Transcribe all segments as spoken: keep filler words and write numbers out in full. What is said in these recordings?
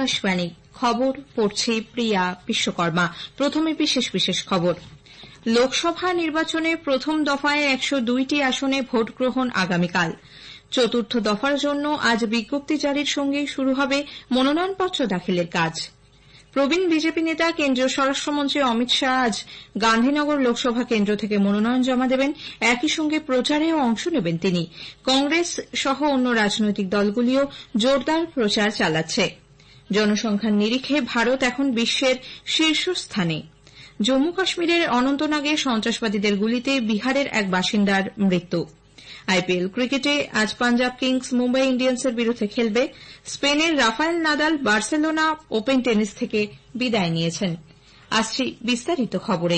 আকাশবাণী খবর পড়ছে প্রিয়া বিশ্বকর্মা। প্রথমে বিশেষ বিশেষ খবর। লোকসভা নির্বাচনে প্রথম দফায় একশো দুইটি আসনে ভোট গ্রহণ আগামীকাল। চতুর্থ দফার জন্য আজ বিজ্ঞপ্তি জারির সঙ্গেই শুরু হবে মনোনয়নপত্র দাখিলের কাজ। প্রবীণ বিজেপি নেতা কেন্দ্রীয় স্বরাষ্ট্রমন্ত্রী অমিত শাহ আজ গান্ধীনগর লোকসভা কেন্দ্র থেকে মনোনয়ন জমা দেবেন। একই সঙ্গে প্রচারেও অংশ নেবেন তিনি। কংগ্রেস সহ অন্য রাজনৈতিক দলগুলিও জোরদার প্রচার চালাচ্ছে। জনসংখ্যার নিরিখে ভারত এখন বিশ্বের শীর্ষস্থানে। জম্মু কাশ্মীরের অনন্তনাগে সন্ত্রাসবাদীদের গুলিতে বিহারের এক বাসিন্দার মৃত্যু। আইপিএল ক্রিকেটে আজ পাঞ্জাব কিংস মুম্বাই ইন্ডিয়ান্সের বিরুদ্ধে খেলবে। স্পেনের Rafael Nadal Barcelona Open tennis থেকে বিদায় নিয়েছেন। আসছি বিস্তারিত খবরে।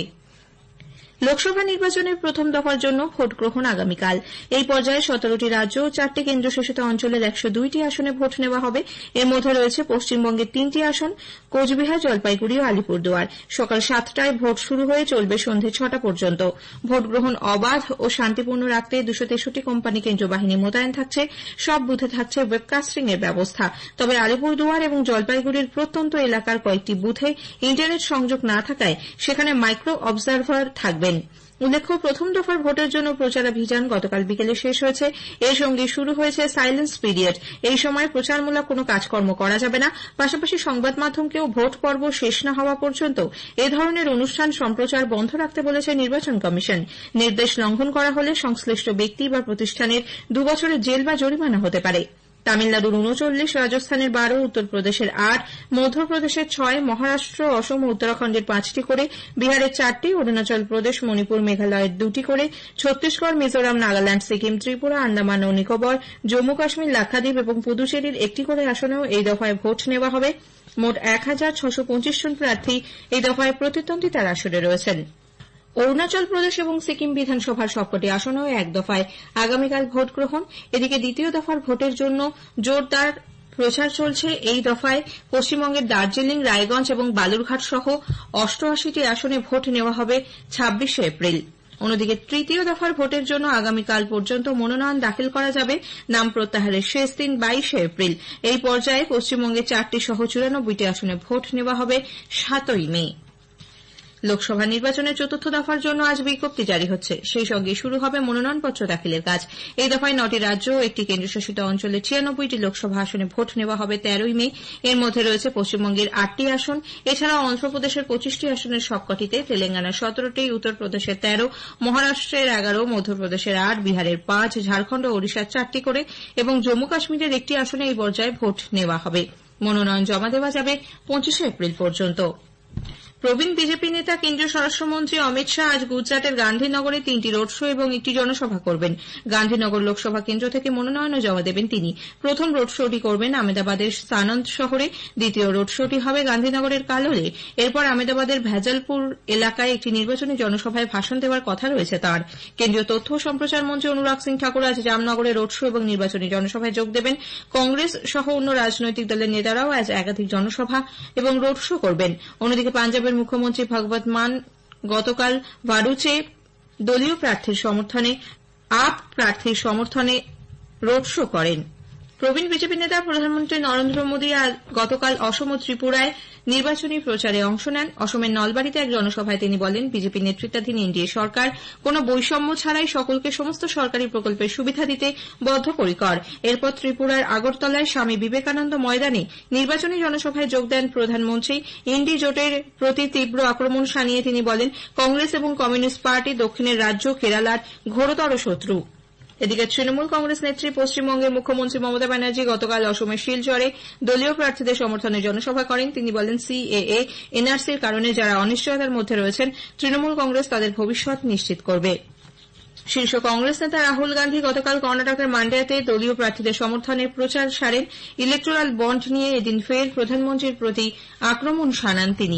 লোকসভা নির্বাচনের প্রথম দফার জন্য ভোট গ্রহণ আগামীকাল। এই পর্যায়ে সতেরোটি রাজ্য ও চারটি কেন্দ্রশাসিত অঞ্চলের একশো দুইটি আসনে ভোট নেওয়া হবে। এর মধ্যে রয়েছে পশ্চিমবঙ্গের তিনটি আসন, কোচবিহার, জলপাইগুড়ি ও আলিপুরদুয়ার। সকাল সাতটায় ভোট শুরু হয়ে চলবে সন্ধে ছটা পর্যন্ত। ভোট গ্রহণ অবাধ ও শান্তিপূর্ণ রাখতে দুশো তেষট্টি কোম্পানি কেন্দ্র বাহিনী মোতায়েন থাকছে। সব বুথে থাকছে ওয়েবকাস্টিং এর ব্যবস্থা। তবে আলিপুরদুয়ার এবং জলপাইগুড়ির প্রত্যন্ত এলাকার কয়েকটি বুথে ইন্টারনেট সংযোগ না থাকায় সেখানে মাইক্রো অবজারভার থাকবেন। উল্লেখ্য, প্রথম দফার ভোটের জন্য প্রচারাভিযান গতকাল বিকেলে শেষ হয়েছে। এর সঙ্গে শুরু হয়েছে সাইলেন্স পিরিয়ড। এই সময় প্রচারমূলক কোনো কাজকর্ম করা যাবে না। পাশাপাশি সংবাদ মাধ্যমকেও ভোট পর্ব শেষ না হওয়া পর্যন্ত এ ধরনের অনুষ্ঠান সম্প্রচার বন্ধ রাখতে বলেছে নির্বাচন কমিশন। নির্দেশ লঙ্ঘন করা হলে সংশ্লিষ্ট ব্যক্তি বা প্রতিষ্ঠানের দুবছরের জেল বা জরিমানা হতে পারে। তামিলনাড়ুর উনচল্লিশ, রাজস্থানের বারো, উত্তরপ্রদেশের আট, মধ্যপ্রদেশের ছয়, মহারাষ্ট্র, অসম ও উত্তরাখণ্ডের পাঁচটি করে, বিহারের চারটি, অরুণাচল প্রদেশ, মণিপুর, মেঘালয়ের দুটি করে, ছত্তিশগড়, মিজোরাম, নাগাল্যান্ড, সিকিম, ত্রিপুরা, আন্দামান ও নিকোবর, জম্মু কাশ্মীর, লাক্ষাদ্বীপ এবং পুদুচেরির একটি করে আসনেও এই দফায় ভোট নেওয়া হবে। মোট এক হাজার ছশো পঁচিশ জন প্রার্থী এই দফায় প্রতিদ্বন্দ্বিতার আসরে রয়েছেন। অরুণাচল প্রদেশ এবং সিকিম বিধানসভার সবকটি আসনেও এক দফায় আগামীকাল ভোট গ্রহণ। এদিকে দ্বিতীয় দফার ভোটের জন্য জোরদার প্রচার চলছে। এই দফায় পশ্চিমবঙ্গের দার্জিলিং, রায়গঞ্জ এবং বালুরঘাট সহ অষ্টআশিটি আসনে ভোট নেওয়া হবে ছাব্বিশে এপ্রিল। অন্যদিকে তৃতীয় দফার ভোটের জন্য আগামীকাল পর্যন্ত মনোনয়ন দাখিল করা যাবে। নাম প্রত্যাহারের শেষ দিন বাইশে এপ্রিল। এই পর্যায়ে পশ্চিমবঙ্গের চারটি সহ চুরানব্বইটি আসনে ভোট নেওয়া হবে সাতই মে। লোকসভা নির্বাচনের চতুর্থ দফার জন্য আজ বিজ্ঞপ্তি জারি হচ্ছে। সেই সঙ্গে শুরু হবে মনোনয়নপত্র দাখিলের কাজ। এই দফায় নটি রাজ্য ও একটি কেন্দ্রশাসিত অঞ্চলে ছিয়ানব্বইটি লোকসভা আসনে ভোট নেওয়া হবে তেরোই মে। এর মধ্যে রয়েছে পশ্চিমবঙ্গের আটটি আসন। এছাড়াও অন্ধ্রপ্রদেশের পঁচিশটি আসনের সবকটিতে, তেলেঙ্গানার সতেরোটি, উত্তরপ্রদেশের তেরো, মহারাষ্ট্রের এগারো, মধ্যপ্রদেশের আট, বিহারের পাঁচ, ঝাড়খণ্ড ও ওড়িশার চারটি করে এবং জম্মু কাশ্মীরের একটি আসনে এই পর্যায়ে ভোট নেওয়া হবে। মনোনয়ন জমা দেওয়া যাবে পঁচিশে এপ্রিল পর্যন্ত। প্রবীণ বিজেপি নেতা কেন্দ্রীয় স্বরাষ্ট্রমন্ত্রী অমিত শাহ আজ গুজরাটের গান্ধীনগরে তিনটি রোড শো এবং একটি জনসভা করবেন। গান্ধীনগর লোকসভা কেন্দ্র থেকে মনোনয়নও জমা দেবেন তিনি। প্রথম রোড শোটি করবেন আহমেদাবাদের সানন্দ শহরে। দ্বিতীয় রোড শোটি হবে গান্ধীনগরের কালোলে। এরপর আহমেদাবাদের ভেজালপুর এলাকায় একটি নির্বাচনী জনসভায় ভাষণ দেওয়ার কথা রয়েছে তাঁর। কেন্দ্রীয় তথ্য ও সম্প্রচার মন্ত্রী অনুরাগ সিং ঠাকুর আজ জামনগরে রোড শো এবং নির্বাচনী জনসভায় যোগ দেবেন। কংগ্রেস সহ অন্য রাজনৈতিক দলের নেতারাও আজ একাধিক জনসভা এবং রোড শো করবেন। অন্যদিকে পাঞ্জাবের মুখ্যমন্ত্রী ভগবত মান গতকাল ভারুচে দলীয় প্রার্থীর সমর্থনে আপ প্রার্থীর সমর্থনে রোড শো করেন। প্রবীণ বিজেপি নেতা প্রধানমন্ত্রী নরেন্দ্র মোদী গতকাল অসম ও ত্রিপুরায় নির্বাচনী প্রচারে অংশ নেন। অসমের নলবাড়িতে এক জনসভায় তিনি বলেন, বিজেপি নেতৃত্বাধীন এনডিএ সরকার কোনো বৈষম্য ছাড়াই সকলকে সমস্ত সরকারি প্রকল্পের সুবিধা দিতে বদ্ধপরিকর। এরপর ত্রিপুরার আগরতলায় স্বামী বিবেকানন্দ ময়দানে নির্বাচনী জনসভায় যোগ দেন প্রধানমন্ত্রী। ইন্ডি জোটের প্রতি তীব্র আক্রমণ শানিয়ে তিনি বলেন, কংগ্রেস এবং কমিউনিস্ট পার্টি দক্ষিণের রাজ্য কেরালার ঘোরতর শত্রু। এদিকে তৃণমূল কংগ্রেস নেত্রী পশ্চিমবঙ্গের মুখ্যমন্ত্রী মমতা ব্যানার্জি গতকাল অসমের শিলচরে দলীয় প্রার্থীদের সমর্থনে জনসভা করেন। তিনি বলেন, সিএএ, এনআরসির কারণে যারা অনিশ্চয়তার মধ্যে রয়েছেন, তৃণমূল কংগ্রেস তাদের ভবিষ্যৎ নিশ্চিত করবে। শীর্ষ কংগ্রেস নেতা রাহুল গান্ধী গতকাল কর্ণাটকের মান্ড্যাতে দলীয় প্রার্থীদের সমর্থনে প্রচার সারেন। ইলেকটোরাল বন্ড নিয়ে এদিন ফের প্রধানমন্ত্রীর প্রতি আক্রমণ শানান তিনি।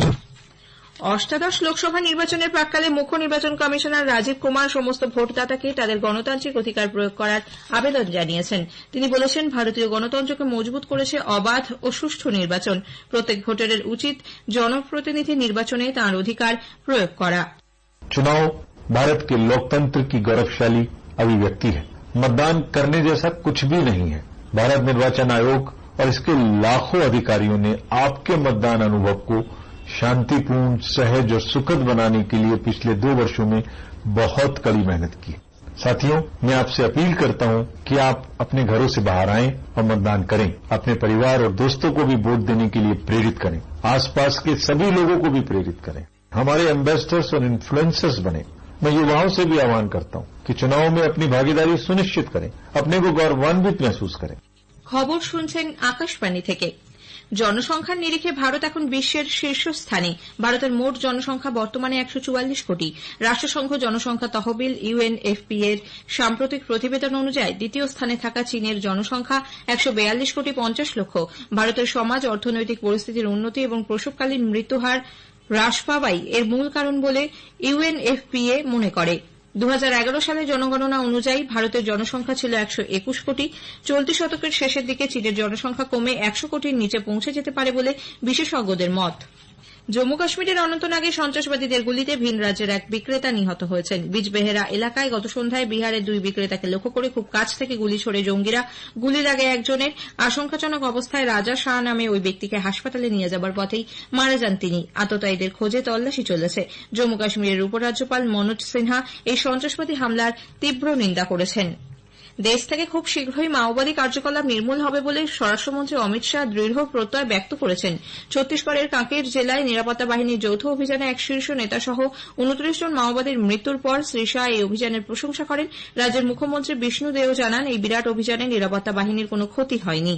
অষ্টাদশ লোকসভা নির্বাচনের প্রাক্কালে মুখ্য নির্বাচন কমিশনার রাজীব কুমার সমস্ত ভোটদাতাকে তাদের গণতান্ত্রিক অধিকার প্রয়োগ করার আবেদন জানিয়েছেন। তিনি বলেছেন, ভারতীয় গণতন্ত্রকে মজবুত করেছে অবাধ ও সুষ্ঠু নির্বাচন। প্রত্যেক ভোটারের উচিত জনপ্রতিনিধি নির্বাচনে তাঁর অধিকার প্রয়োগ করা। चुनाव भारत के लोकतंत्र की गौरवशाली अभिव्यक्ति है। मतदान करने जैसा कुछ भी नहीं है। भारत निर्वाचन आयोग और इसके लाखों अधिकारियों ने आपके मतदान अनुभव को शांतिपूर्ण, सहज और सुखद बनाने के लिए पिछले दो वर्षों में बहुत कड़ी मेहनत की। साथियों, मैं आपसे अपील करता हूं कि आप अपने घरों से बाहर आएं और मतदान करें। अपने परिवार और दोस्तों को भी वोट देने के लिए प्रेरित करें। आसपास के सभी लोगों को भी प्रेरित करें। हमारे एम्बेसडर्स और इन्फ्लुएंसर्स बने। मैं युवाओं से भी आह्वान करता हूं कि चुनाव में अपनी भागीदारी सुनिश्चित करें, अपने को गौरवान्वित महसूस करें। खबर শুনছেন আকাশবাণী থেকে। জনসংখ্যার নিরিখে ভারত এখন বিশ্বের শীর্ষস্থানে। ভারতের মোট জনসংখ্যা বর্তমানে একশো চুয়াল্লিশ কোটি। রাষ্ট্রসংঘ জনসংখ্যা তহবিল ইউএনএফপি এর সাম্প্রতিক প্রতিবেদন অনুযায়ী দ্বিতীয় স্থানে থাকা চীনের জনসংখ্যা একশো বেয়াল্লিশ কোটি পঞ্চাশ লক্ষ। ভারতের সমাজ অর্থনৈতিক পরিস্থিতির উন্নতি এবং প্রসবকালীন মৃত্যুহার হ্রাস পাওয়াই এর মূল কারণ বলে ইউএনএফপিএ মনে করে। দু হাজার এগারো সালে জনগণনা অনুযায়ী ভারতের জনসংখ্যা ছিল একশো একুশ কোটি। চলতি শতকের শেষের দিকে চীনের জনসংখ্যা কমে একশো কোটির নিচে পৌঁছে যেতে পারে বলে বিশেষজ্ঞদের মত। জম্মু কাশ্মীরের অনন্তনাগে সন্ত্রাসবাদীদের গুলিতে ভিন রাজ্যের এক বিক্রেতা নিহত হয়েছেন। বিজবেহেরা এলাকায় গত সন্ধ্যায় বিহারের দুই বিক্রেতাকে লক্ষ্য করে খুব কাছ থেকে গুলি ছোড়ে জঙ্গিরা। গুলি লাগে একজনের। আশঙ্কাজনক অবস্থায় রাজা শাহ নামে ওই ব্যক্তিকে হাসপাতালে নিয়ে যাবার পথেই মারা যান তিনি। আততায়ীদের খোঁজে তল্লাশি চলেছে। জম্মু কাশ্মীরের উপরাজ্যপাল মনোজ সিনহা এই সন্ত্রাসবাদী হামলার তীব্র নিন্দা করেছেন। দেশ থেকে খুব শীঘ্রই মাওবাদী কার্যকলাপ নির্মূল হবে বলে স্বরাষ্ট্রমন্ত্রী অমিত শাহ দৃঢ় প্রত্যয় ব্যক্ত করেছেন। ছত্তিশগড়ের কাঁকের জেলায় নিরাপত্তা বাহিনীর যৌথ অভিযানে এক শীর্ষ নেতাসহ উনত্রিশ জন মাওবাদীর মৃত্যুর পর শ্রী শাহ এই অভিযানের প্রশংসা করেন। রাজ্যের মুখ্যমন্ত্রী বিষ্ণু দেও জানান, এই বিরাট অভিযানে নিরাপত্তা বাহিনীর কোনো ক্ষতি হয়নি।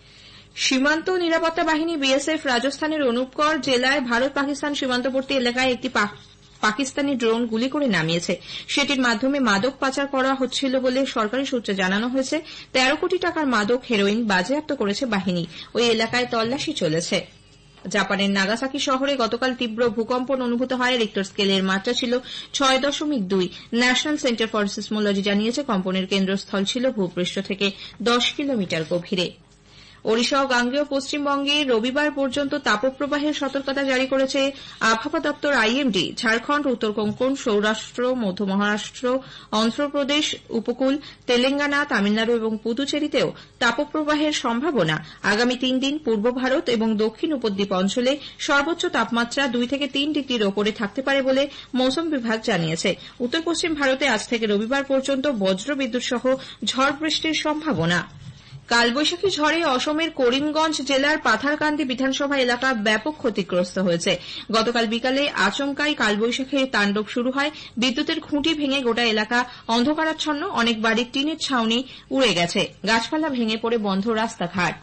সীমান্ত নিরাপত্তা বাহিনী বিএসএফ রাজস্থানের অনুপগড় জেলায় ভারত পাকিস্তান সীমান্তবর্তী এলাকায় একটি পাকিস্তানি ড্রোন গুলি করে নামিয়েছে। সেটির মাধ্যমে মাদক পাচার করা হচ্ছিল বলে সরকারি সূত্রে জানানো হয়েছে। তেরো কোটি টাকার মাদক হেরোইন বাজেয়াপ্ত করেছে বাহিনী। ওই এলাকায় তল্লাশি চলেছে। জাপানের নাগাসাকি শহরে গতকাল তীব্র ভূকম্পন অনুভূত হয়। রিক্টার স্কেলের মাত্রা ছিল ছয় দশমিক দুই। ন্যাশনাল সেন্টার ফর সিসমোলজি জানিয়েছে কম্পনের কেন্দ্রস্থল ছিল ভূপৃষ্ঠ থেকে দশ কিলোমিটার গভীরে। ওড়িশা ও গাঙ্গেয় পশ্চিমবঙ্গে রবিবার পর্যন্ত তাপপ্রবাহের সতর্কতা জারি করেছে আবহাওয়া দপ্তর আইএমডি। ঝাড়খণ্ড, উত্তর কোঙ্কণ, সৌরাষ্ট্র, মধ্য মহারাষ্ট্র, অন্ধ্রপ্রদেশ উপকূল, তেলেঙ্গানা, তামিলনাড়ু এবং পুদুচেরিতেও তাপপ্রবাহের সম্ভাবনা। আগামী তিন দিন পূর্ব ভারত এবং দক্ষিণ উপদ্বীপ অঞ্চলে সর্বোচ্চ তাপমাত্রা দুই থেকে তিন ডিগ্রির ওপরে থাকতে পারে বলে মৌসুম বিভাগ জানিয়েছে। উত্তর পশ্চিম ভারতে আজ থেকে রবিবার পর্যন্ত বজ্রবিদ্যুৎ সহ ঝড় বৃষ্টির সম্ভাবনা। কালবৈশাখী ঝড়ে অসমের করিমগঞ্জ জেলার পাথারকান্দি বিধানসভা এলাকা ব্যাপক ক্ষতিগ্রস্ত হয়েছে। গতকাল বিকালে আচমকাই কালবৈশাখীর তাণ্ডব শুরু হয়। বিদ্যুতের খুঁটি ভেঙে গোটা এলাকা অন্ধকারাচ্ছন্ন। অনেক বাড়ির টিনের ছাউনি উড়ে গেছে। গাছপালা ভেঙে পড়ে বন্ধ রাস্তাঘাট।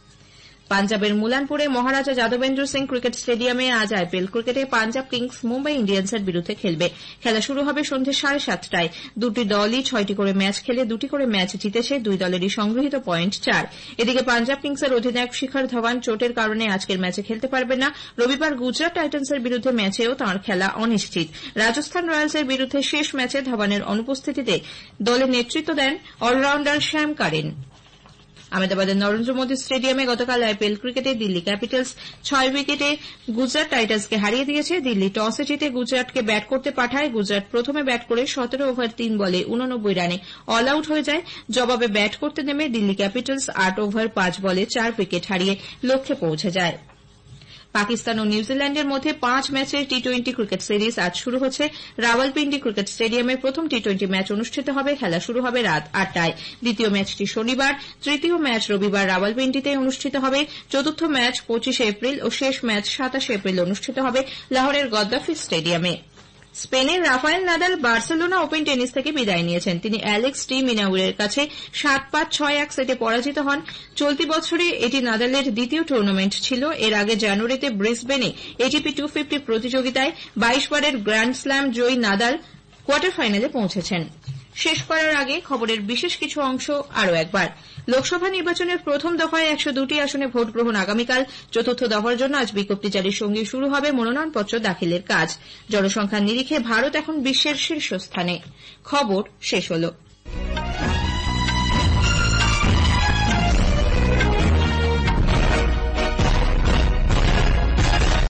পাঞ্জাবের মুলানপুরে মহারাজা যাদবেন্দ্র সিং ক্রিকেট স্টেডিয়ামে আজ আইপিএল ক্রিকেটে পাঞ্জাব কিংস মুম্বাই ইন্ডিয়ান্সের বিরুদ্ধে খেলবে। খেলা শুরু হবে সন্ধ্যে সাড়ে সাতটায়। দুটি দলই ছয়টি করে ম্যাচ খেলে দুটি করে ম্যাচ জিতেছে। দুই দলেরই সংগৃহীত পয়েন্ট চার। এদিকে পাঞ্জাব কিংসের অধিনায়ক শিখর ধাওয়ান চোটের কারণে আজকের ম্যাচে খেলতে পারবেন না। রবিবার গুজরাট টাইটান্সের বিরুদ্ধে ম্যাচেও তাঁর খেলা অনিশ্চিত। রাজস্থান রয়্যালসের বিরুদ্ধে শেষ ম্যাচে ধাওয়ানের অনুপস্থিতিতে দলের নেতৃত্ব দেন অলরাউন্ডার শ্যাম কারেন। আহমেদাবাদের নরেন্দ্র মোদী স্টেডিয়ামে গতকাল আইপিএল ক্রিকেটে দিল্লি ক্যাপিটালস ছয় উইকেটে গুজরাট টাইটান্সকে হারিয়ে দিয়েছে। দিল্লি টসে জিতে গুজরাটকে ব্যাট করতে পাঠায়। গুজরাট প্রথমে ব্যাট করে সতেরো ওভার তিন বলে উননব্বই রানে অল আউট হয়ে যায়। জবাবে ব্যাট করতে নেমে দিল্লি ক্যাপিটালস আট ওভার পাঁচ বলে চার উইকেট হারিয়ে লক্ষ্যে পৌঁছে যায়। পাকিস্তান ও নিউজিল্যান্ডের মধ্যে পাঁচ ম্যাচের টি টোয়েন্টি ক্রিকেট সিরিজ আজ শুরু হচ্ছে। রাওয়ালপিন্ডি ক্রিকেট স্টেডিয়ামে প্রথম টি টোয়েন্টি ম্যাচ অনুষ্ঠিত হবে। খেলা শুরু হবে রাত আটটায়। দ্বিতীয় ম্যাচটি শনিবার। তৃতীয় ম্যাচ রবিবার রাওয়ালপিন্ডিতে অনুষ্ঠিত হবে। চতুর্থ ম্যাচ পঁচিশে এপ্রিল ও শেষ ম্যাচ সাতাশে এপ্রিল অনুষ্ঠিত হবে লাহোরের গদ্দাফি স্টেডিয়ামে। স্পেনের Rafael Nadal Barcelona Open tennis থেকে বিদায় নিয়েছেন। তিনি অ্যালেক্স ডি মিনাউরের কাছে সাত পাঁচ ছয় এক সেটে পরাজিত হন। চলতি বছরে এটি নাদালের দ্বিতীয় টুর্নামেন্ট ছিল। এর আগে জানুয়ারিতে ব্রিসবেনে এটিপি টু ফিফটি প্রতিযোগিতায় বাইশ বারের গ্র্যান্ড স্ল্যাম জয়ী নাদাল কোয়ার্টার ফাইনালে পৌঁছেছেন। শেষ করার আগে খবরের বিশেষ কিছু অংশ আরও একবার। লোকসভা নির্বাচনের প্রথম দফায় একশো দুটি আসনে ভোট গ্রহণ আগামীকাল। চতুর্থ দফার জন্য আজ বিজ্ঞপ্তি জারির সঙ্গে শুরু হবে মনোনয়নপত্র দাখিলের কাজ। জনসংখ্যার নিরিখে ভারত এখন বিশ্বের শীর্ষস্থানে। খবর শেষ হল।